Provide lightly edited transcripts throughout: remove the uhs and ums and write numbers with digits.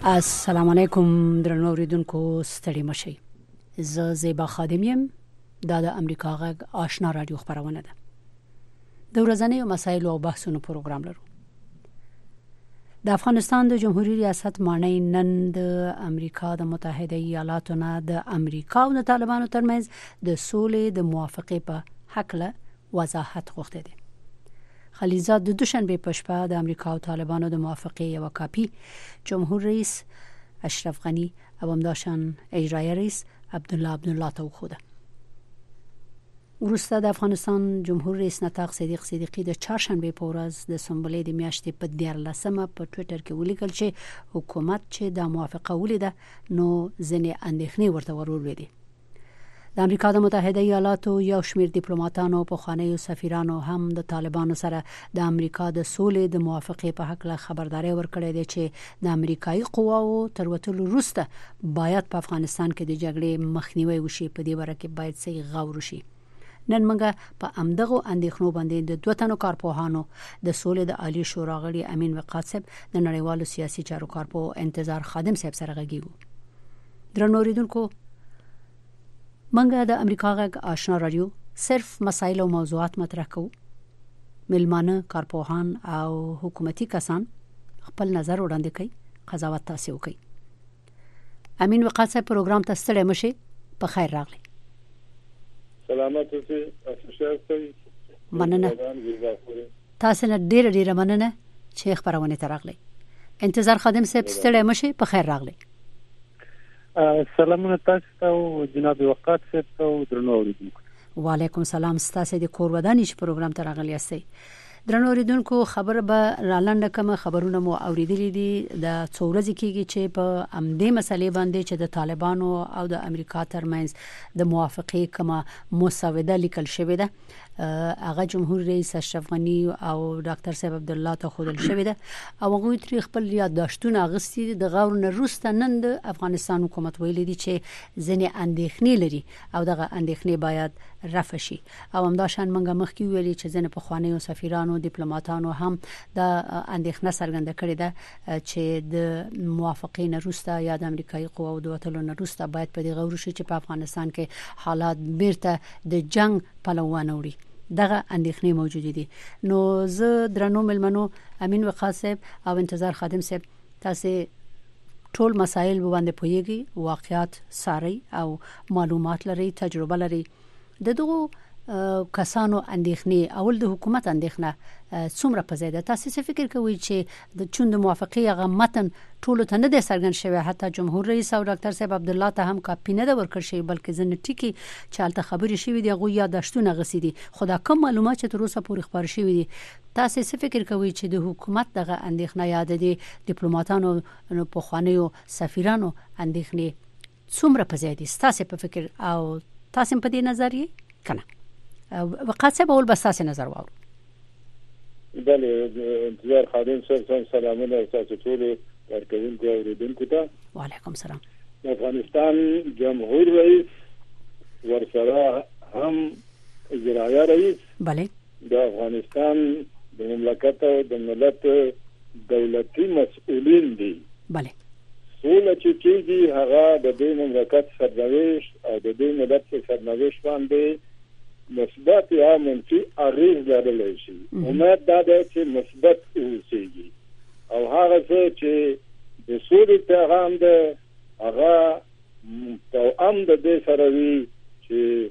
السلام علیکم درنو اوریدونکو ستړي مشئ. زه زیبا خادم یم. دا د امریکا غږ آشنا رادیو خبرونه ده. د ورځنیو مسایلو او بحثونو پروګرام لرو. د افغانستان د جمهوریت ریاست مانای نن د امریکا د متحده ایالاتو نه د امریکا او د طالبانو ترمنځ د سولې د موافقې په حق له وضاحت غوښته دي. خلیزات د دوشنبه په شپه د امریکا او طالبانو د موافقې یو کاپی جمهور رئیس اشرف غنی او همداشان اجرایی رئیس عبدالله ته وخوده. وروسته د افغانستان جمهور رئیس نطاق صدیقی د چهارشنبه په ورځ د سنبلې د میاشتې په 14مه په ټوئیټر کې ولیکل چې حکومت چې د موافقه ولیده نو ځینې اندېښنې ورته ورولېدې. د امریکا د متحده ایالاتو یو شمېر ډیپلوماټانو په خانه سفیرانو هم د طالبانو سره د امریکا د سولې د موافقې په حق له خبرداري ورکړې ده چې د امریکایي قواو تر وتلو وروسته باید په افغانستان کې د جګړې مخنیوي وشي. په دې باره کې باید صحیح غور وشي. نن موږ په امدغه اندېښنو باندې د دوه تنو کارپوهانو د سولې د عالی شورا غړي امین وقاص صاحب د نړیوالو سیاسي چارو کارپوه انتظار خادم صاحب سره غږیږو. درنو اوریدونکو، منګه د امریکا غږ آشنا رادیو صرف مسایل او موضوعات مطرح کوو. ملمانه، کارپوهان او حکومتي کسان خپل نظر وړاندې کوي، قضاوت تاسو وکړي. امین وقاص صاحب پروګرام ته ستړي مشي. په خیر راغلی. سلامات اوسئ. تاسو مننه. تاسو نه ډیره مننه چې خبرونه ته راغلی. انتظار خادم صاحب ستړي مشي. په خیر راغلی. سلامونه تاسو ته او جناب وقاص صاحب ته درنو اوریدونکو. وعلیکم سلام. ستاسو د کور ودانیش پروګرام ته راغلی یاستئ. درنو اوریدونکو، خبر به رالنډه کوم خبرونه مو اوریدلې دي د څو ورځې کېږي چې په امدې مسلې باندې چې د طالبانو او د امریکا ترمنځ د موافقې کومه مسوده لیکل شوې ده. هغه جمهور رئیس اشرف غنی او ډاکټر صاحب عبدالله ته خودل شوې ده او هغه تری خپل یادداشتونه اغستې د غور نه روسته نن د افغانستان حکومت ویلي دي چې ځینې اندېښنې لري او دغه اندېښنې باید رفع شي. او همداشان منګه مخکې ویلي چې ځینې په خوانیو سفیرانو ډیپلوماټانو هم د اندېښنه څرګنده کړې ده چې د موافقې نه روسته یا د امریکایي قواو د وټلو نه روسته باید په دې غور وشي چې په افغانستان کې حالات بیرته د جنگ پلوان وړي. دغه اندېښنې موجود دي. نو زه درنو ملمنو امین وقاص صاحب او انتظار خادم صاحب تاسو ټول مسایل باندې پوهیږي، واقعیات ساري او معلومات لري، تجربه لري. دغه کسانو اندېښنې اول د حکومت اندېښنه څومره په زیاده تاسو څه فکر کوئ چې د چوند موافقې هغه متن ټول ته نه د څرګند شوی، حتی جمهور رئیس او ډاکټر صاحب عبدالله ته هم کاپی نه د ورکړ شي بلکې ځنه ټکی چې الته خبرې شوې دي هغه یادداشتونه غسي دي. خدا کوم معلومات چې تر اوسه پورې خبر شوې دي تاسو څه فکر کوئ چې د حکومت دغه اندېښنه یاد دي ډیپلوماټانو په خوانیو سفیرانو اندېښنې څومره په زیاده تاسو په فکر او تاسو په دې نظر یې کنه وقاص صاحب اول بس تاسو نظر واورو. بله، انتظار خادم صاحب سلامونه تاسو ټول ورکوونکو اوریدونکو ته. وعلیکم سلام. افغانستان جمهور رئیس ورسره هم اجرایی رئیس بله د افغانستان د مملکت او د ملت دولتي مسؤلین دي. بله سوله چې کېږي هغه د دې مملکت سرنوشت او د دې ملت سرنوشت باندې مثبت یا منفي اغیز لرلی شي. امید دا ده چې مثبت اوسېږي او هغه څه چې د سولې پیغام ده هغه توأم د دې سره وي چې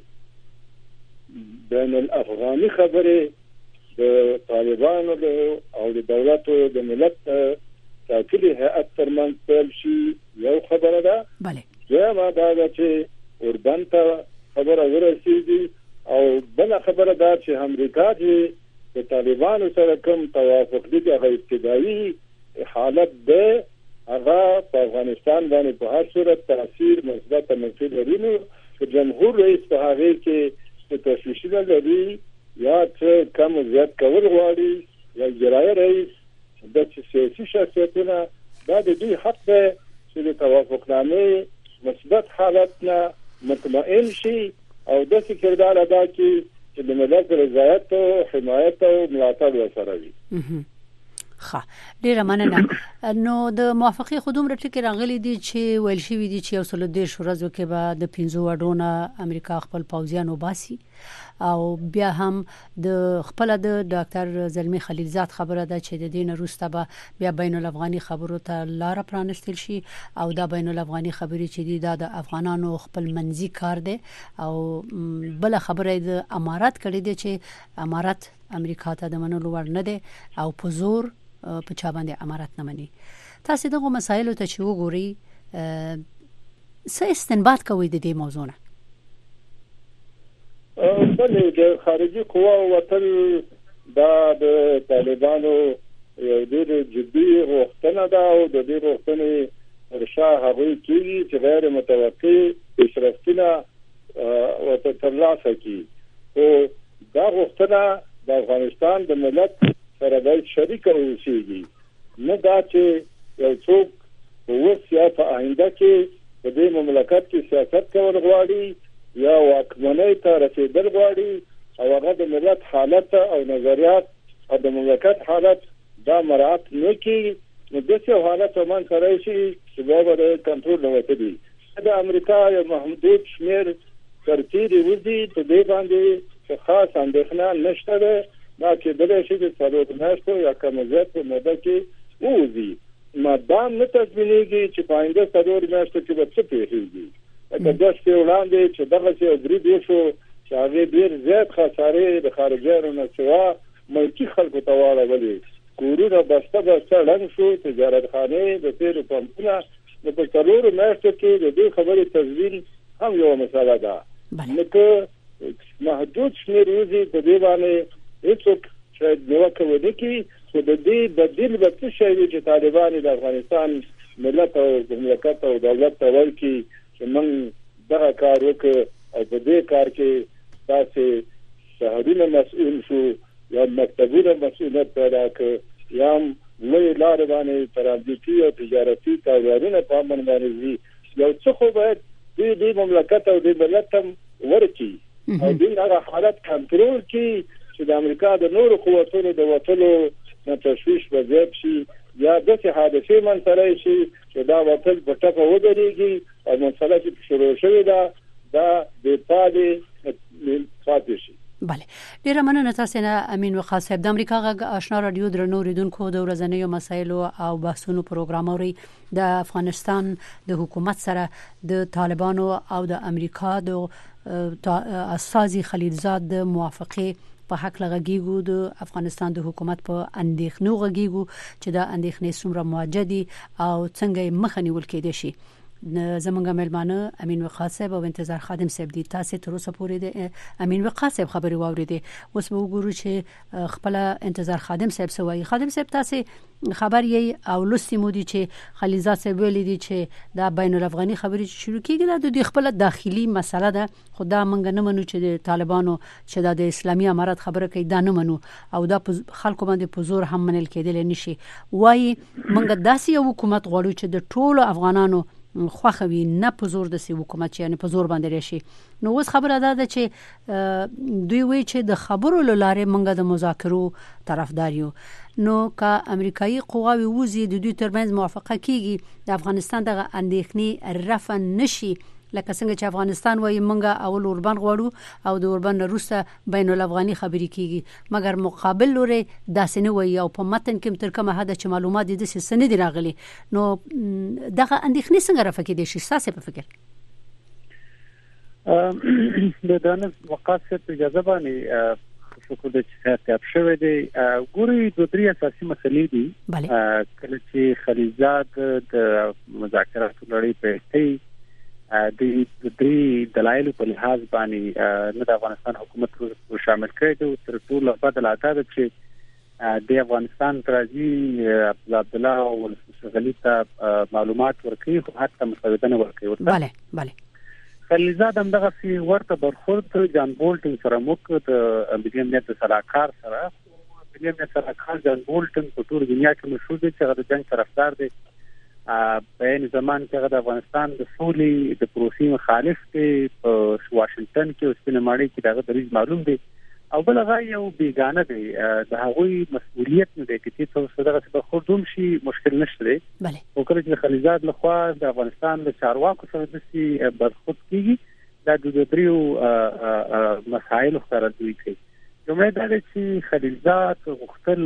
بین الافغاني خبرې د طالبانو او د دولت او د ملت تاکلی هیئت ترمنځ پیل شي یو خبره ده. بله دویمه دا ده چې اردن ته خبره ورسېږي او بل خبره دا چې امریکا چې د طالبانو سره کوم توافق دي هغه ابتدایي حالت ده هغه په افغانستان باندې په هر صورت تاثیر مثبت منفي لري. نو چې جمهور رئیس په هغه کې څه تشویشونه لري یا څه کم زیات کول غواړي یا اجرایی رئیس د سیاسي شخصیتونه دا د دوی حق ده چې د توافقنامې مثبت حالت نه مطمئن شي او د کردار ادا کړي چې د ملت رضایت او حمایت او ملاتړ وسره وي. ډیره مننه. نو د موافقه خودم رټکی راغلي دي چې ویل شوی دي چې اوسل د شورزو کې به د 15 وډونه امریکا خپل پوځیان وباسي او بیا هم د خپل د ډاکټر زلمی خلیلزاد خبره ده چې د دین روسته به بیا بین الافغاني خبرو ته لار پرانستل شي او دا بین الافغاني خبري چې دي د افغانانو خپل منځي کار دی او بل خبره د امارات کړي دي چې امارات امریکا ته د منلو ور نه دي او په زور په چا باندې امارات نه مني. تاسو دغه مسایلو ته چې وګورئ څه استنباط کوئ د دې موضوع نه؟ بلې د خارجي قوا وطن دا د طالبانو یو ډېر جدي غوښتنه ده او د دې غوښتنې ورشا هغوی کېږي چې غیر متوقع پیشرفتونه ورته ترلاسه کړي. خو دا غوښتنه د افغانستان د ملت سره باید شریک اوسېږي، نه دا چې یو څوک په اوس یا په آینده کې په دې مملکت کې سیاست کول غواړي یا واکمنۍ ته رسېدل غواړي او هغه د ملت حالت او نظریات او د مملکت حالت دا مراعات نه کړي، نو داسې حالت ومن سره شي چې به د کنټرول نه وتلي. د امریکا یو محدود شمېر سرتیري وځي په دې باندې خاص اندېښنه نشته ده، دا چې بلې شي د څلور میاشتو یا کم زیات په موده کې ووځي. مادام نه تضمینېږي چې په آینده څلور میاشتو کې به څه پېښېږي. لکه 10 شپې وړاندې چې دغه چې برید وشو چې هغې ډېر زیات خسارې د خارجیانو نه سوا ملکي خلکو ته واړولې، کورونه بسته ړنګ شو، تجارتخانې د تیلو پمپونه. نو په څلورو میاشتو کې د دې خبرې تضمین هم یوه مسله ده. نو که محدود شمېر وځي په دې باندې هیڅوک شاید نیوکه ونه کړي، خو د دې بدیل به څه شی وي چې طالبان د افغانستان ملت او مملکت او دولت ته ورکړي چې موږ دغه کار وکړو او په دې کار کې داسې شهرونه مسؤول شو یا مکتبونه مسؤلیت پیدا کړ یا لوی لارې باندې ترانزیتي او تجارتي کاروبارونه په امن باندې وي. یو څه خو باید دې مملکت او دې ملت ته ورکړي او دې هغه حالت کنټرول کړي چې د امریکا د نورو قوتونو د وټلو نه تشویش به زیات شي یا داسې حادثې منځته شي چې دا وټل په ټپه ودرېږي او مسله چې شروع شوې ده دا بې پالې پاتې شي. بله، ډیره مننه تاسو نه امین وقاص صاحب. د امریکا غږ آشنا رادیو درنو اوریدونکو د ورځنیو مسایلو او بحثونو پروګرام اوري. د افغانستان د حکومت سره د طالبانو او د امریکا د استاذ خلیلزاد د موافقه په حق لغږیږو، د افغانستان د حکومت په اندېښنو غږیږو چې دا اندېښنې څومره موجدي او څنګه مخه نیول کېدای شي. زمونږ ملمانه امین وقاص صاحب او انتظار خادم صاحب دي. تاسو تر اوسه پورې د امین وقاص صاحب خبري واوریدې، اوس به وګورو چې خپل انتظار خادم صاحب سوای. خادم صاحب تاسو خبر یې او لستی مودي چې خلیلزاد صاحب ویلي دي چې دا بین الافغاني خبري شروع کیږي د خپل داخلي مسله ده، خدا منګ نه منو چې د طالبانو چې د اسلامي امارات خبره کوي دا نه منو او دا خلکو باندې په زور هم منل کېدل نشي. وای منګ داسې یو حکومت غواړو چې د ټولو افغانانو خوخوي، نه په زور د حکومت یعنی په زور باندې راشي. نو اوس خبره ده چې دوی وی چې د خبرو لاره منګه د مذاکرو طرفدار یو. نو که امریکایي قواوی وزي د دوی ترمنځ موافقه کیږي د افغانستان دغه اندېښنې رفع نشي، لکه څنګه چې افغانستان وایي منګه اول اوربان غواړو او د اوربان وروسته بین الافغاني خبري کیږي، مګر مقابل لوري داسې نه وایي او په متن کې تر کومه حد چې معلومات د دې سند راغلي. نو دغه اندېښنې څنګه رفع کېدای شي تاسو په فکر؟ د دانش وقاصه اجازه باندې شکر د چاپ شوی دی. ګوري دوه درې اساسي مسلې دي. کله چې خلیلزاد د مذاکراتو لړۍ پیل د دې دلایل په لحاظ باندې نه د افغانستان حکومت شامل کړي دي. تر ټولو بدل اته ده چې د افغانستان ترازی عبد الله او غلی ته معلومات ورکړي خو حتی مسودنه ورکړي. بله خلیلزاد هم دغه سی ورته برخورد جان بولټن سره موږ د ملي امنیت سلاکار سره ملي امنیت سلاکار جان بولټن په ټول دنیا کې مشهور دی چې د جنگ طرفدار دی. په این زمان کې د افغانستان د سولې د پروسې مخالف دی. په واشنگټن کې او سپینماړي کې دغه دریځ معلوم دی او بل هغه یو بیگانه دی د هغوی مسؤلیت نه دی چې څه دغه څه خردوم شي مشکل نشته دی بله او کله چې خلیزات لخوا د افغانستان د چارواکو سره د سي برخود کیږي دا د دریو مسایل سره دوی کوي لومړی دا چې خلیزات غوښتل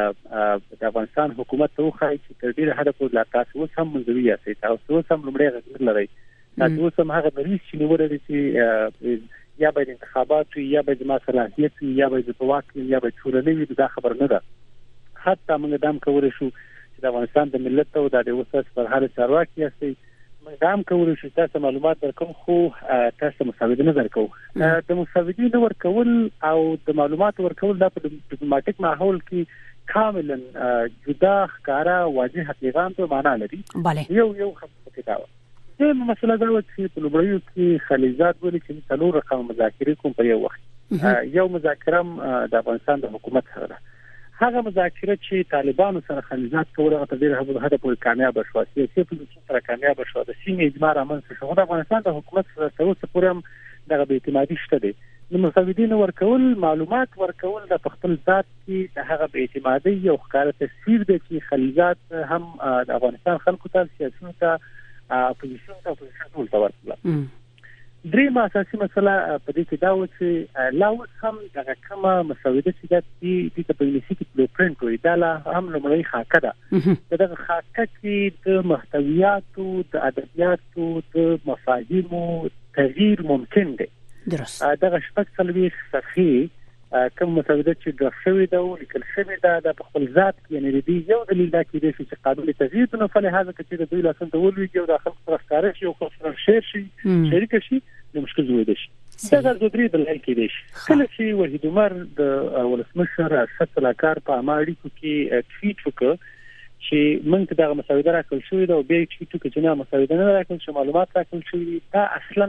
د افغانستان حکومت ته وخایي چې تر ډیره حده پورې لا تاسو اوس هم منځوي یاستئ تاسو اوس هم لومړی غږ لرئ تاسو اوس هم هغه دریځ چې نیولې دي چې یا به انتخابات یا به د صلاحیت یا به د واک یا به ټولنې دا خبر نه ده حتی موږ دام کولای شو چې د افغانستان د ملت او د وسط پر هر چارواکي یاستئ موږ دام کولای شو تاسو معلومات درکوم خو تاسو مساوي نه درکو د مساوي نه ورکول او د معلومات ورکول د ډیپلوماټیک ماحول کې کاملا جدا ښکارا واضح پیغام ته معنا لري یو خبره دا د مسله دا و چې په لومړیو کې خلیزات ولې چې څلور رقم مذاکرې کوم په یو وخت یو مذاکره د افغانستان د حکومت سره ده هغه مذاکره چې طالبانو سره خلیزات کوله هغه ډېر هغه په کامیاب شو سیاسي پولیسو سره کامیاب شو د سیمې اجماع رامنځته شو د افغانستان د حکومت سره څه پورې هم دغه بې اعتمادي شته دي نو مساویدین ورکول معلومات ورکول د خپل ذات کې هغه بې اعتمادي یو ښکاره تصویر دی چې خلیزات هم د افغانستان خلکو ته سیاسي ته اپوزیشن ټول ته ورکړه درېمه اساسي مسله په دې کې دا و چې لا اوس هم دغه کومه مسوده چې د په انګلیسي کې بلو پرنټ وي دا لا هم لومړی خاکه ده دغه خاکه کې د محتویاتو د ادبیاتو د مفاهیمو تغییر ممکن دی درست دغه شپږ څلوېښت صفحې کوم مسوده چې درف شوې ده او لیکل شوې ده د خپل ذات یعنی د دې یو دلیل دا کېدای شي چې قابل تغییر نه فل هغه چې د دوی لاسن ته ولوي او د خلکو سره ښکار شي او خپل شیر شي شریک شي د مشکل جوړ شي دا د درې دلایل کېدای شي کله چې وحید عمر د ولسمشر اسد سلاکار په امریکا کې ټویټ وکړ چې موږ دغه مسوده راکړل شوې ده او بیا ټویټ وکړ چې نه مسوده نه راکړل شوې معلومات راکړل شوې دا اصلا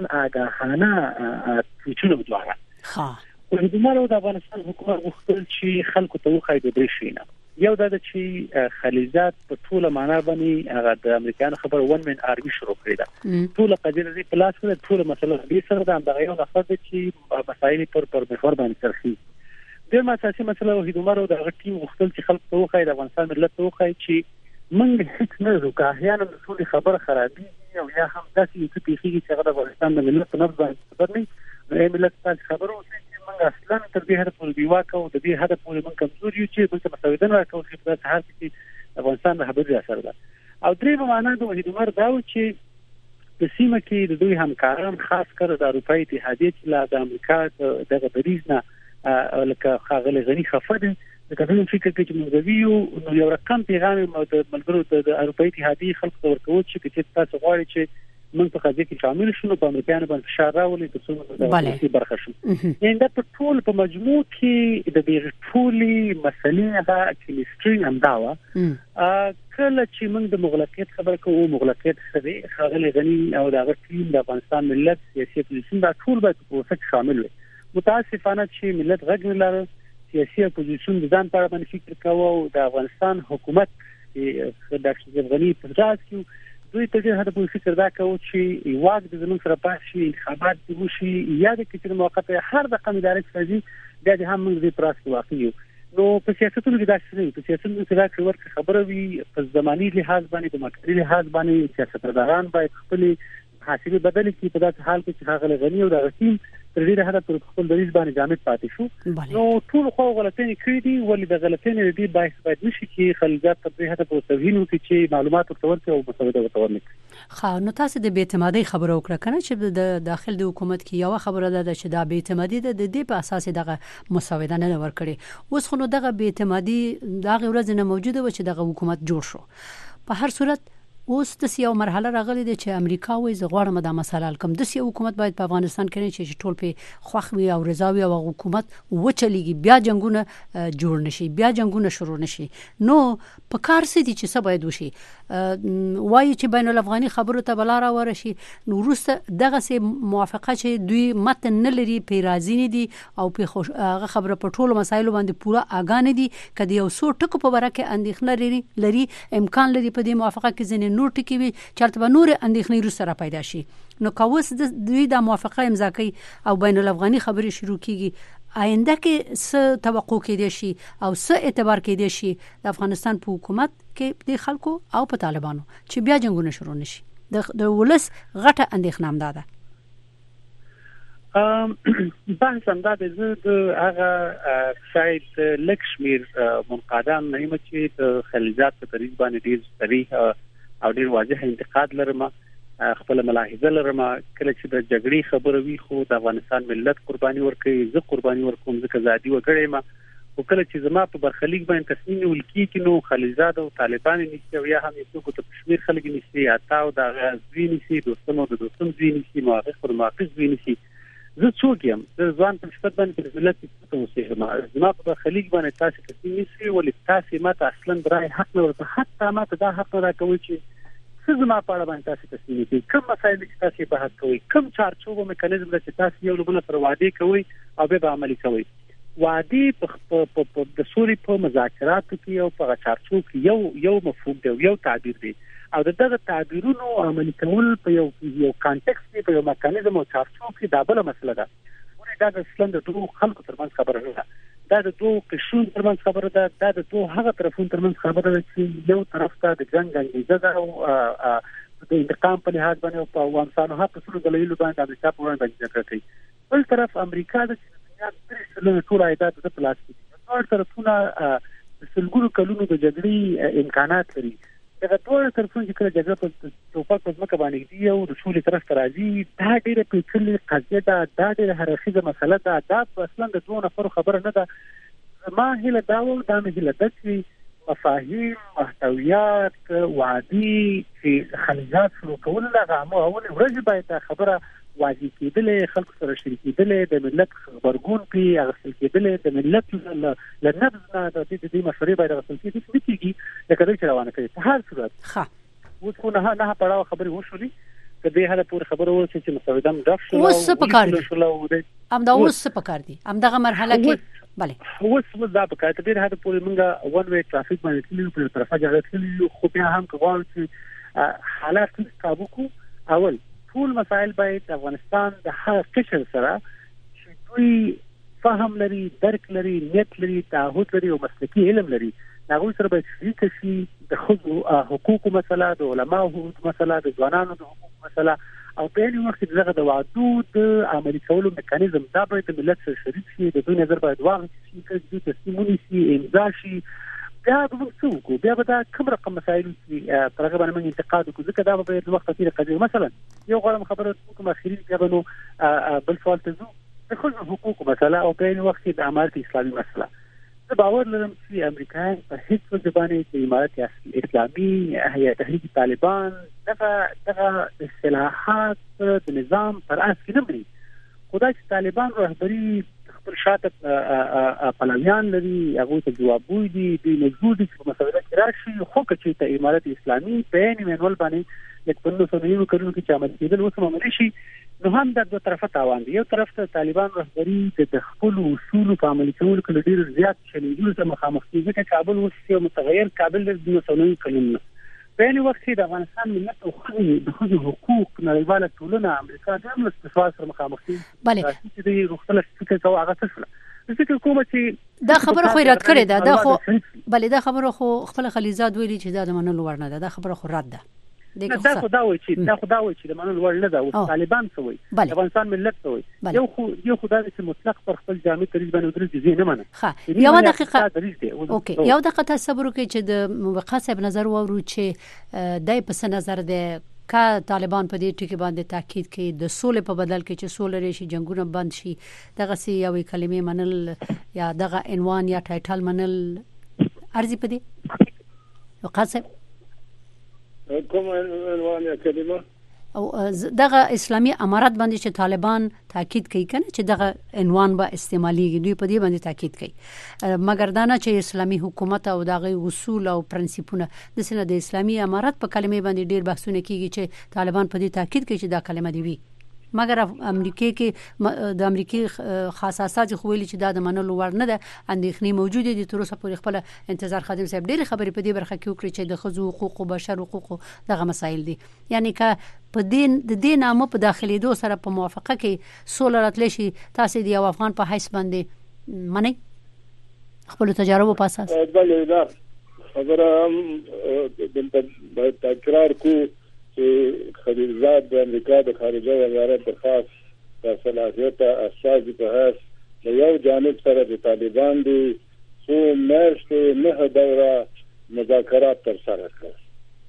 آگاهانه ټویټونه وځواره ها وحید عمر د افغانستان حکومت غوښتل چې خلکو ته وخایي د درې شینه یو دا چې خلیزات په ټوله معنا باندې هغه د امریکایانو خبر ون من آرمي شروع کړی ده ټوله قضیه دې په لاس کې ټوله مسله دې سره د هغه یو نفر چې مسایل پر محور باندې ترخی د اساسي مسله وحید عمر د هغه ټیم غوښتل چې خلکو ته وخایي د افغانستان ملت ته وخایي چې موږ هیڅ نه زو که احیانا د ټول خبر خرابي او یا هم داسې یو څه پیښیږي چې هغه د افغانستان د ملت په نفس باندې خبر نه ملت تاسو خبرو موږ اصلا تر دې هدف پورې دیواکو د دې هدف پورې موږ کمزوري یو چې موږ مساویدن راکو چې په هر کې افغانستان د خبرې اثر ده او درې معنا د وحید عمر دا و چې په سیمه کې د دوی همکاران خاص کر د اروپאי اتحادیه چې د امریکا دغه بریز نه لکه خاغلی غنی خفد د کډون فکر کې چې موږ یو رقم پیغام د ملګرو د اروپאי اتحادیه خلکو ته ورکوي چې تاسو غواړئ چې موږ په قضیه کې شامل شو په امریکایانو باندې فشار راولي چې څومره د برخه شو یعنی دا په ټول په مجموع کې د دې ټولي مسلې هغه کیمستري همداوه کله چې موږ د مغلقیت خبر کوو مغلقیت سره خاغلی غنی او د هغه ټیم د افغانستان ملت سیاسي اپوزیشن دا ټول باید په وسه شامل وي متاسفانه چې ملت غږ نه لري سیاسي اپوزیشن د ځان په اړه فکر کوي او د افغانستان حکومت د ډاکټر غنی په ځای کې دوی ته هغه په فکر دا کوي چې واک د زمون سره پاتې انتخابات دي وشي یا د کتر موقته هر د قومي ادارې سره د هم موږ د پراس واقعي نو په سیاستونو کې دا څه په سیاستونو کې دا څه خبره وي په زماني لحاظ باندې د مکتري لحاظ باندې سیاستمداران باید خپل حاصل بدل کړي په داسې حال کې چې هغه غني او د رسیم تر دې هغه پر خپل دریز باندې جامد پاتې شو نو ټول خو غلطۍ کړې دي ولې د غلطۍ دې باید نشي کې خلګات په دې هغه په توهین وکړي چې معلومات ورته او مسوده ورته خا نو تاسو د بی‌اعتمادۍ خبره وکړه کنه چې د داخل د حکومت کې یو خبره ده چې دا بی‌اعتمادي د دې په اساس دغه مسوده نه ورکړي اوس خو نو دغه بی‌اعتمادي دغه ورځ نه موجوده و چې دغه حکومت جوړ شو په هر صورت اوس د یو مرحله راغلي د چې امریکا وایي زغړم د مسله الکم د یو حکومت باید په افغانستان کې چې ټول په خوخوي او رضاوي او حکومت وچلېږي بیا جنگونه جوړ نشي بیا جنگونه شروع نشي نو په کار سي چې څه باید وشي وایي چې بین الافغاني خبرو ته بلاره ورشي نو روسه دغه سي موافقه چې دوی متن نه لري پیرازي نه دي او په خبره په ټولو مسایلو باندې پوره اگان دي کدی یو څو ټکو په برکه اندېښنه لري امکان لري په دې موافقه کې ځنه نور ټکی وي چرته به نور اندېښنې روس سره پیدا شي نو کوس د دوی د موافقه امضا کوي او بین الافغاني خبرې شروع کیږي آینده کې څه توقع کېدای شي او څه اعتبار کېدای شي د افغانستان په حکومت کې د خلکو او په طالبانو چې بیا جنگونه شروع نشي؟ د ولس غټه اندېښنه هم ده. بحث هم دا د هغه شاید لکشمیر منقادان نه چې د خلیجات په طریق باندې ډیر صریح او ډیر واضح انتقاد لرم، خپل ملاحظه لرم. کله چې د جګړې خبره وي خو د افغانستان ملت قرباني ورکوي، زه قرباني ورکوم ځکه زادي وګړې ما، او کله چې زما په برخلیک باندې تصمیم نیول کیږي نو خلیزاد او طالبان نشي او یا هم یو څوک ته کشمیر خلک نشي یا تاو د غزوی نشي دوستمو د دوستم زوی نشي موافق پر موافق زوی نشي. زه څوک یم؟ د ځوان په صفت باندې ملت ته اوسېږم. زما په برخلیک باندې تاسو تصمیم نیسئ ولې تاسو ماته اصلا برای حق نه ورته، حتی ماته دا حق نه راکوي چې زما په اړه باندې تاسو تصمیم نیسئ. کوم مسایل چې تاسو بحث کوئ، کوم چارچوب او میکانیزم چې تاسو یو بل پر وعده کوئ او به عملي کوئ. وعده په د سوري په مذاکراتو کې او په چارچوب کې یو مفهوم دی، یو تعبیر دی، او دغه تعبیرونو عملي کول په یو کانټکست کې په یو میکانیزم او چارچوب کې دا بل مسله ده. ورته دا اصلا د دوه خلکو ترمنځ خبره نه ده، دا د دوه قشرونو ترمنځ خبره ده، دا د دوه هغه طرفونو ترمنځ خبره ده چې یو طرف ته د جنگ انګیزه ده او د انتقام په لحاظ باندې او په افغانستان هغه څه دلایل باندې امریکا په وړاندې جګړه کوي. بل طرف امریکا د دنیا د ټول عایدات د پلاس کې ټول طرفونه د سلګونو کلونو د جګړې امکانات لري. دغه ټول طرفونه چې کله جګړه په توپک په ځمکه باندې دی او د سولې طرف ته راځي، دا ډېره پیچلې قضیه ده، دا ډېره هرخیزه مسله ده، دا اصلا د دوه نفرو خبره نه ده. زما هیله دا و، دا مې هیله ده چې مفاهیم، محتویات، وعدې چې خلیجات شروع کول هغه اول ورځ باید دا خبره واضح کېدلې، خلکو سره شریکېدلې، د ملت خبرګون کې اغوستل کېدلې، د ملت له نبض نه د دې مشورې باید اغوستل کېدلې چې کېږي لکه دوی چې روانه کوي. په هر صورت اوس خو نه پړاو خبرې وشولې، که دې هله پورې خبره وشي چې مسودم ډاف شو اوس څه پکار دي همدا اوس څه پکار دي همدغه مرحله کې بله اوس دا پکار دي. دې هله پورې موږ ون وی ټرافیک باندې تللو په طرفه جګړه تللو، خو بیا هم کوم چې حالات قابو کو. اول ټول مسائل باید افغانستان د هر قشر سره چې دوی فهم لري، درک لري، نیت لري، تعهد لري او مسلکي علم لري، هغه سره باید شریک شي. د خځو حقوقو مسله، د علماو حقوقو مسله، د ځوانانو د حقوقو مسله، او په یوه وخت کې دغه د وعدو د عملي کولو میکانیزم دا باید د ملت سره شریک شي، د دوی نظر باید واخیستل شي، چې تصمیم ونیسي، امضا شي. بیا به موږ څه وکړو؟ بیا به دا کوم رقم مسایل چې پر هغه باندې موږ انتقاد وکړو، ځکه دا به د وخت تېره قضیه. مثلا یو غواړم خبره وکړم اخري، بیا به نو بل سوال ته ځو، د ښځو حقوقو مسله او په یوه وخت کې د امارت اسلامي مسله. زه باور لرم چې امریکایان په هیڅ وجه باندې د امارت اسلامي یا تحریک طالبان دغه اصلاحات د نظام پر اساس کې نه مري. خدای چې طالبان رهبري خپل شاته پلویان لري، هغه ته جواب وایي، دوی مجبور دي چې په مسله کې راشي. خو که چې امارت اسلامي په عین منول باندې لکه په 1990 کلونو کې چې عمل کېدل اوس هم عملي شي، نو هم د دوه طرفه تاوان دی. یو طرف ته طالبان رهبري د خپل اصول په عملي کولو کې ډېر زیات چیلنجونو سره مخامخ کیږي، ځکه کابل اوس یو متغیر کابل د 1990 کلونو. په یوه وخت کې د افغانستان ملت او د ښځو حقوق نړیواله ټولنه امریکا د هم له استثمار سره مخامخ کیږي. بله چې د روغتل فکر کوي هغه څه فکر کوم چې دا خبره خو رد کړې ده. دا خو بله دا خبره خو خپل خلیزاد ویلي چې دا د منلو وړ نه ده. دا خبره خو رد ده. دا خدا وایي چې د منلو وړ نه ده. او طالبان څه وایي، د افغانستان ملت څه وایي. یو خدا چې مطلق پر خپل جامع دریځ باندې ودرېږي نه منه. ښه یو دقیقه اوکې یو دقیقه تصور وکړئ چې د موقع صاحب نظر واورو چې دای په څه نظر ده که طالبان په دې ټکي باندې تاکید کوي د سولې په بدل کې چې سولې شي، جنگونه بند شي، دغه سي یو کلمې منل یا دغه عنوان یا ټایټل منل ارزي په دې وقاسم کوم عنوان یا کلمه او دغه اسلامي امارت باندې چې طالبان تاکید کوي کنه چې دغه عنوان به استعماليږي، دوی په دې باندې تاکید کوي، مګر دا نه چې اسلامي حکومت او دغه اصول او پرنسپونه د سینه د اسلامي امارت په کلمې باندې ډیر بحثونه کیږي چې طالبان په دې تاکید کوي چې دا کلمه دی وي. مګر امریکای کې د امریکای خاصاسات خو ویلي چې دا د منلو وړ نه ده، اندېښنې موجوده دي. تر اوسه پورې خپل انتظار خادم صاحب ډېر خبرې په دې برخه کې وکړي چې د ښځو حقوق او بشر حقوق دغه مسایل دي. یعنی که په دې نامه په داخلي دو سره په موافقه کې سوله راتلی شي، تاسو د یو افغان په حیث باندې منی خپل تجارب په اساس؟ بله دا خبره د تکرار کو چې خلیلزاد د امریکا د خارجه وزارت د خاص د صلاحیت اساس په هڅه د یو جانب سره د طالبان دي څو میاشتې نه دوره مذاکرات تر سره کړ.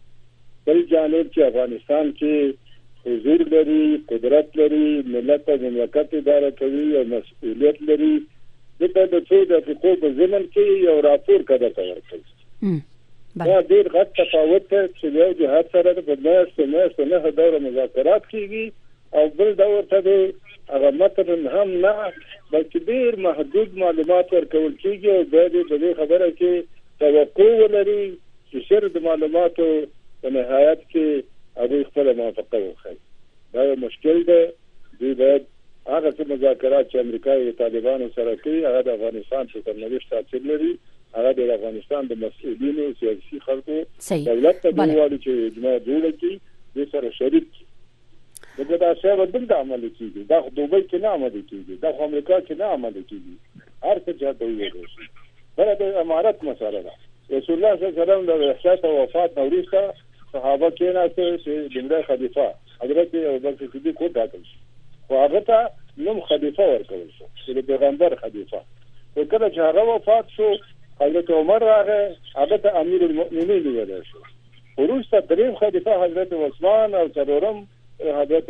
بل جانب چې افغانستان کې حضور لري، قدرت لري، ملت او مملکت اداره کوي او مسؤلیت لري، دغه د څو دقیقو په ضمن کې یو راپور کده ورکړي. دا ډېر غټ تفاوت دی چې یو جهاد سره د میاشتې نه دوره مذاکرات کیږي او بل دور ته هغه متن هم نه بلکې ډېر محدود معلومات ورکول کیږي او د دې خبره کې توقع ولري چې شر د معلوماتو په نهایت کې هغه خپل موافقه وکړي. دا یو مشکل دی. دوی باید هغه څه مذاکرات چې امریکا او طالبانو سره کوي هغه د افغانستان په سرنوشت تاثیر لري، هغه د افغانستان د مسؤلینو سیاسي خلکو دولت ته وایي چې اجماع جوړ کړي، د سره شریک کړي. دا څه بدل د عمل کیږي، دا دوبۍ کې نه عمل کیږي، دا امریکا کې نه عمل کیږي، هر څه چاته ویل شي. بل د امارات مسله ده. رسول الله صلی الله علیه وسلم د وفات او وفات وروسته صحابه کې نه چې دغه خلیفہ حضرت ابوبکر صدیق کو ټاکل شو، خو هغه ته نوم خلیفہ ورکول شو چې پیغمبر خلیفہ. خو کله چې هغه وفات شو حضرت عمر راغی، هغه ته امیر المؤمنین ویل شو. وروسته دریم خلیفہ حضرت عثمان او څلورم حضرت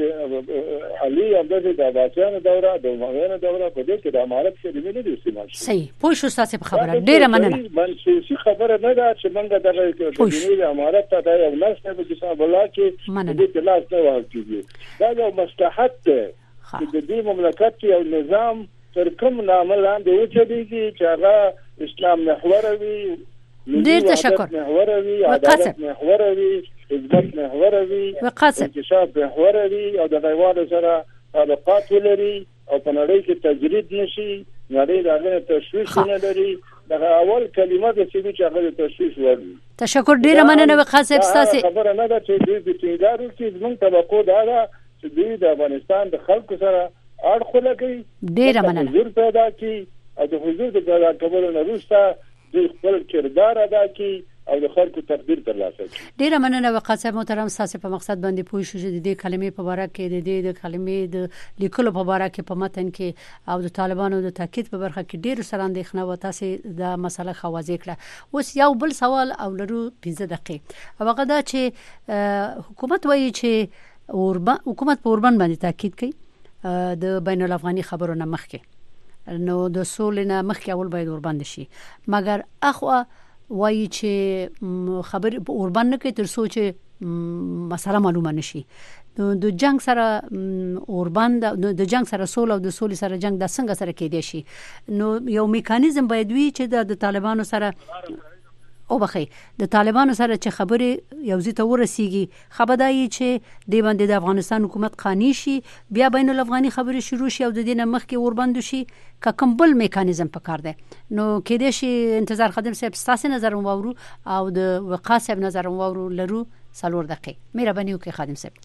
علي عبدالله د عباسیانو دوره د امویانو دوره په دې کې د امارت کلمې نه دي استعمال شوې. صحیح پوه شو تاسو په خبره ډیره مننه. منسوخي خبره نه ده چې موږ دغه د امارت ته د یو ناس په حساب الله کې د دې لاس نه ورکړي. دا یو مصلحت ده چې د دې مملکت یو نظام تر کوم نامه لاندې وچېږي چې هغه اسلام محور وي، ډیر تشکر محور وي، عدالت محور وي، حزبت محور وي، انکشاف محور وي او د غیوالو سره علاقات ولري او په نړۍ کې تجرید نشي، نړۍ دغه تشویش نه لري. دغه اول کلمه د چې هغه تشویش وایي. تشکر ډیر مننه وقاص صاحب. تاسو خبره نه ده چې دوی د تیدارو کې زموږ طبقو دا ده چې دوی د افغانستان د خلکو سره اړخ لګي، ډیر مننه حضور پیدا کی او د حضور د پیدا کولو نه وروسته دوی خپل کردار ادا کی او د خلکو تقدیر ترلاسه کړي. ډیره مننه وقاص صاحب محترم. تاسو په مقصد باندې پوه شو چې د کلمې په اړه کې د کلمې د لیکلو په اړه کې په متن کې او د طالبانو د تاکید په برخه کې ډیر سره اندېښنه و. تاسو د مسله خوازې کړه. اوس یو بل سوال او لرو 15 دقیقې. هغه دا چې حکومت وایي چې حکومت په اوربان باندې تاکید کوي د بین الافغاني خبرو نه مخکې، نو د سولې نه مخکې اول باید اوربان شي، مګر اخوا وایي چې خبر په اوربان نه کوي تر څو چې مسله معلومه نشي. د جنگ سره اوربان د جنگ سره سول او د سولې سره جنگ د څنګه سره کېدی شي. نو یو میکانیزم باید وي چې د طالبانو سره او بخي د طالبانو سره چې خبرې یو ځای ته ورسیږي، خبرداري چې د باندې د افغانستان حکومت قانوني شي، بیا بین الافغاني خبرې شروع شي او د دې نه مخکې اوربند شي که کوم بل میکانیزم پکار دی. نو کېدې شي انتظار خادم صاحب تاسو نظر وورو او د وقاص صاحب نظر وورو لرو 4 دقیقې. مهرباني وکړئ خادم صاحب.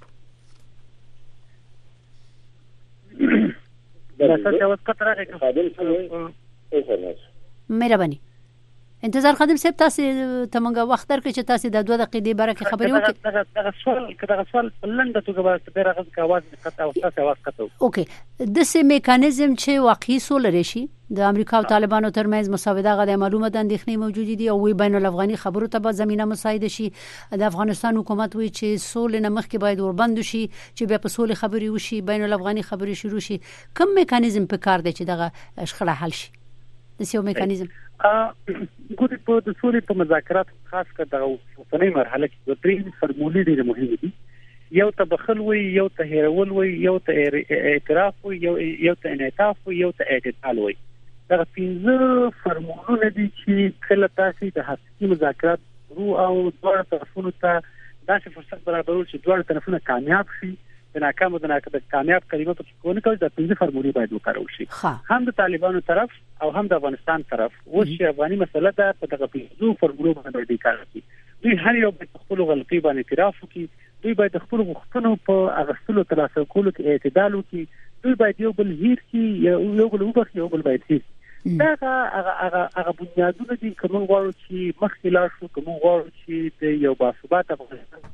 مهرباني انتظار خادم صاحب تاسو ته موږ وخت درکړي چې تاسو د 2 دقیقې برکه خبرې وکړي. دغه سوال لنډه توګه به ډېر غږ کاواز قطع او تاسو आवाज قطع. اوکې د سه میکانیزم چې واقعي سول لري د امریکا او طالبانو ترمنځ مساوده غو معلومه د اندېښنې موجود دي او وی بین الافغاني خبرو ته به زمينه مساعده شي. د افغانستان حکومت وی چې سول نه مخکې باید اوربند شي چې بیا په سول خبري وشي، بین الافغاني خبري شروع شي. کوم میکانیزم په کار دی چې دغه شخړه حل شي؟ د سیو میکانیزم ګوري په د سولې په مذاکرات خاص کر دغه اوسنۍ مرحله کې د درې فرمولې ډېرې مهمې دي. یو ته بخل وي، یو ته هیرول وي، یو ته اعتراف وي، یو ته انعطاف وي، یو ته اعتدال وي. دغه 15 فرمولونه دي چې کله تاسو د حقیقي مذاکرات رو او دواړه طرفونو ته داسې فرصت برابرول چې دواړه طرفونه کامیاب شي، د ناکام او د کامیاب کلمه په کوونه کوي. د 15 فرمولې باید وکارول شي، هم د طالبانو طرف او هم د افغانستان طرف. اوس چې افغاني مسله ده په دغه 15 فرمولو باندې کار کوي. دوی هر یو په خپل غلطي باندې اعتراف وکړي، دوی باید خپل غوښتنو په اغستلو ترلاسه کولو کې اعتدال وکړي، دوی باید یو بل هیر کړي، یو بل وبخښي، یو بل باید هیر. دا هغه بنیادونه دي کوم غواړو چې مخکې لاړ شو کوم غواړو چې د یو باثبات افغانستان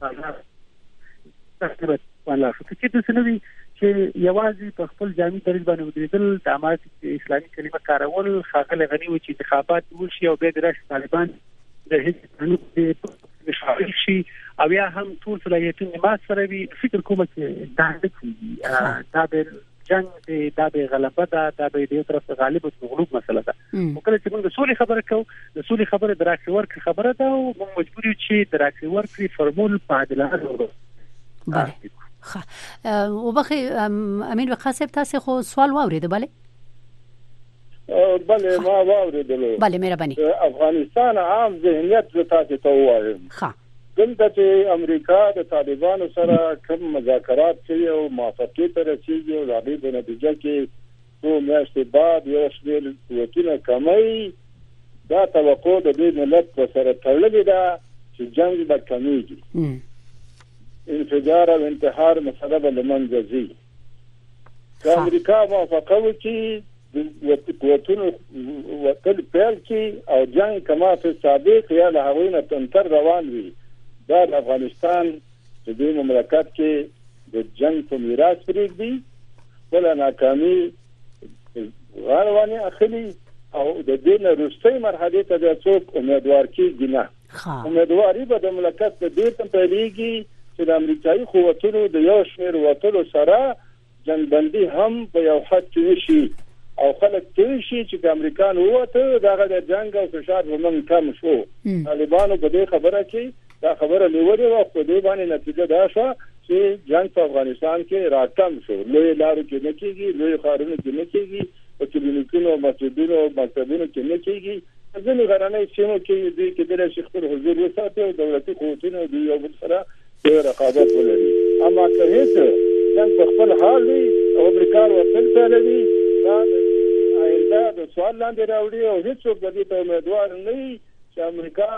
څخه ولا شو چې د سنوي چې یوازې په خپل جامع دریځ باندې ودرېدل د امارت اسلامي کلمه کارول خاغله غني و چې انتخابات وشي او به د راشد طالبان د هیڅ مشارک شي او یا هم ټول صلاحیتونه ما سره وي فکر کوم چې دا د به جنگ دا به غلبه دا به د یو طرف غالب او مغلوب مسله ده او کله چې موږ د سولې خبره کوو د سولې خبره دراکې ورکړي خبره ده او موږ مجبور یو چې دراکې ورکړي فرمول په عادلانه ډول بله او بخي امین وقاصب تاسو خو سوال واورید بله ما واوریدلو بله مهرباني افغانستان عام ذهنیت تاسو ته وایم دلته چې امریکا د طالبانو سره کوم مذاکرات کوي او موافقه ته رسیږي او د هغې په نتیجه کې څو میاشتې بعد یو شمېر قوتونه کموي دا توقع د دې ملت په سره تړلې ده چې جنګ به کمیږي انفجار او انتحار مسله به له منځه ځي که امریکا موافقه وکړي د قوتونو وکړ پیل کې او جنگ کما په سابق یا له هغوی نه تنتر روان وي دا د افغانستان د دې مملکت کې د جنگ په میراث پرېږدي خپله ناکامي غاړه اخلي او د دې نه وروستۍ مرحلې ته بیا څوک امیدوار کېږي نه امیدواري به د مملکت په دې ته پیلېږي چې د امریکایي قوتونو د یو شمېر وتلو سره جنګبندي هم په یو حد کې وشي او خلک ته شي چې امریکایان وته دغه د جنگ او فشار ومن کم شو طالبانو په دې خبره کې دا خبره لیوري او په دې باندې نتیجه دا شو چې جنگ په افغانستان کې راکم شو لوی لارو کې نه کېږي لوی ښارونو کې نه کېږي او کلینیکونو مسجدونو مکتبونو کې نه کېږي ځینې غرنۍ سیمو کې دوی کېدلی شي خپل حضور وساتي او دولتي قوتونه دوی یو بل سره رقابت ولري اما که هیڅ جنگ په خپل حال وي او امریکا ورته پیلوي دا آینده د سوال لاندې راوړي او هیڅوک د دې ته امیدوار نه وي چې امریکا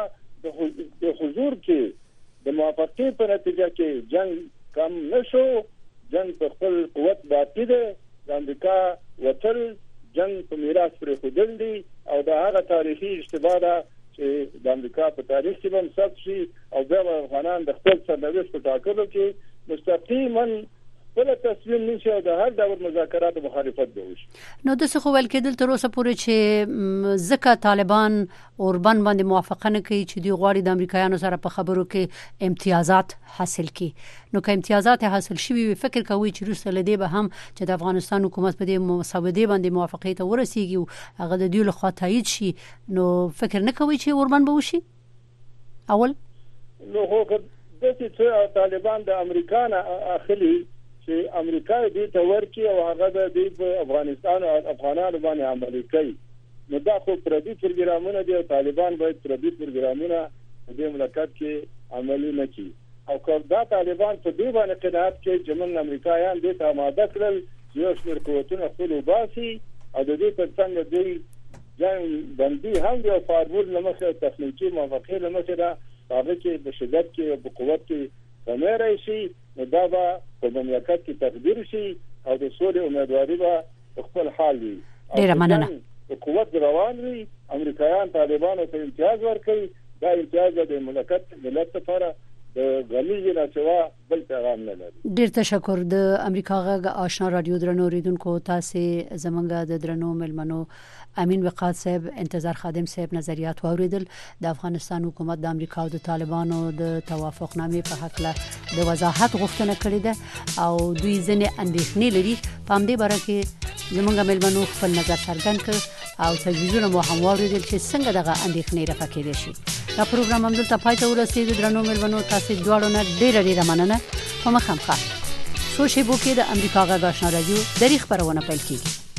د حضور کې د موافقې په نتیجه کې جنگ کم نشو جنگ په خپل قوت باقی ده د امریکا وتل جنگ په میراث پرې ښودل دي او دا هغه تاریخي اشتباه ده چې د امریکا په تاریخ کې هم ثبت شي او بیا افغانان د خپل سرنوشت په ټاکلو کې مستقیما ولا تصمیم نشي د هر ډول مذاکراتو مخالفت به وشي نو د څه خو ول کېدل تر اوسه پورې چې ځکه طالبان اوربان باندې موافقه نه کوي چې دی غواړي د امریکایانو سره په خبرو کې امتیازات حاصل کړي نو که امتیازات حاصل شي فکر کوي چې روسه لدی به هم چې د افغانستان حکومت په دې مسودې باندې موافقه ته ورسیږي او هغه د دوی له خوا تایید شي نو فکر نه کوي چې اوربان به وشي اول نو هو د چې طالبان د امریکا نه اخلي چې امریکا دې ته ورکی او هغه د افغانستان او افغانانو باندې عملي کوي نو دا خو پردي پروګرامونه دي او طالبان باید پردي پروګرامونه د مملکت کې عملي نه کړي او که دا طالبان په دې باندې قناعت کوي چې موږ امریکایان دې ته آماده کړل چې یو شمېر قوتونه خپل وباسي او د دې تر څنګ دوی جنګ بندي هم د فارمول له مخې تخنیکي موافقې له مخې ده هغه کې په شدت کې او په قوت کې کمې راشي نو دا به په مملکت کې تقدیر شي او د سولې امیدواري به خپل حال وي ډیره مننه قوت روان وي امریکایان طالبانو ته امتیاز ورکوي دا امتیاز د مملکت ملت لپاره د غنیږي نه سوا بل پیغام نه لري ډیر تشکر د امریکا غږ آشنا رادیو درنو ریدونکو تاسو زمونږ د درنو ملمنو امین وقاص صاحب انتظار خادم صاحب نظریات واوریدل د افغانستان حکومت د امریکا او د طالبانو د توافقنامې په حق له د وضاحت غوښتنه کړې ده او دوی ځنې اندېښنې لري په همدې باره کې زمونږ ملمنو خپل نظر څرګند کړ او تجویزونه مو هم واوریدل چې څنګه دغه اندېښنې رفع کېدای شي دا پروګرام هم دلته پای ته ورسېد درنو ملمنو تاسو دواړو نه ډېره مننه په مخامخ سوشي بو کې د امریکا غږ آشنا رادیو د خبرونه پیل کیږي